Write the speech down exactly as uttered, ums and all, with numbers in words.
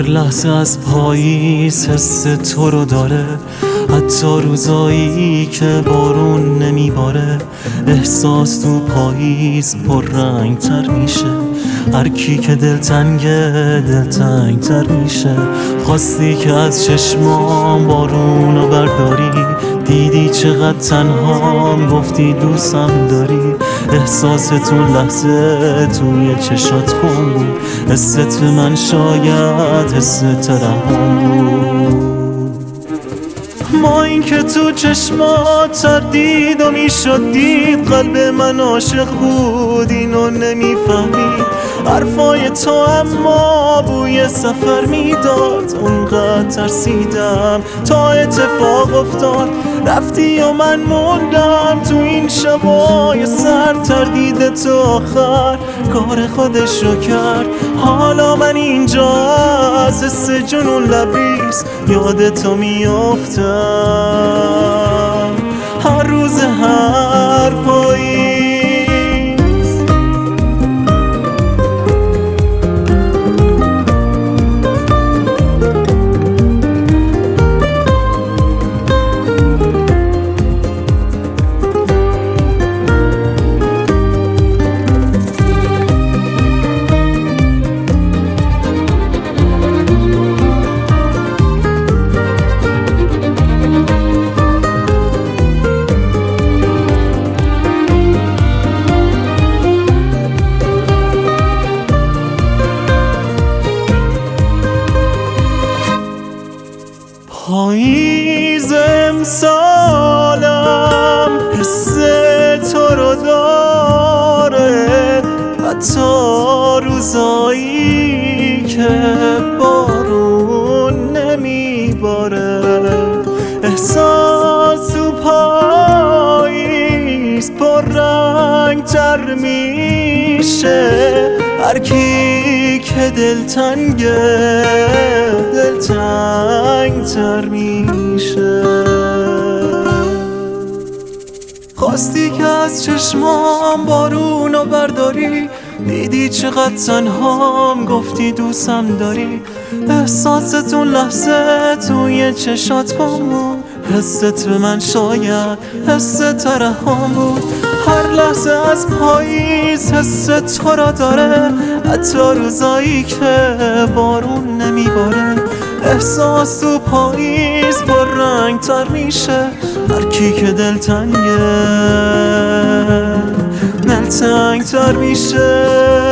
لحظه از پاییز حس تو رو داره، حتی روزایی که بارون نمیباره. احساس تو پاییز پر رنگ تر میشه، هر کی که دلتنگه دلتنگ تر میشه. خواستی که از چشمام بارونو برداری، دیدی چقدر تنهام، گفتی دوستم داری. احساس تو لحظه توی چشات گم بود، حست به من شاید حس ترحم بود. ما این که تو چشمات تردید و میشد دید، قلب من عاشق بود اینو نمیفهمید. حرفای تو اما بوی سفر میداد، اونقدر ترسیدم تا اتفاق افتاد. رفتی و من موندم تو این شبای سر، تردید تو آخر کار خودش رو کرد. حالا من اینجا از حس جنون لبریز یاد تو میافتم، هر روز هر پاییز. پاییز امسالم حس تو رو داره، حتی روزایی که بارون نمیباره. احساس تو پاییز پر رنگ تر میشه، هر کی که دلتنگه دلتنگ تر میشه. خواستی که از چشمام بارونو برداری، دیدی چقدر تنهام، گفتی دوستم داری. احساست اون لحظه توی چشات گم بود، حست به من شاید حس ترحم بود. هر لحظه از پاییز حس تو را داره، حتی روزایی که بارون نمیباره. احساس تو پاییز با رنگ تر میشه، هر کی که دلتنگه دلتنگ تر میشه.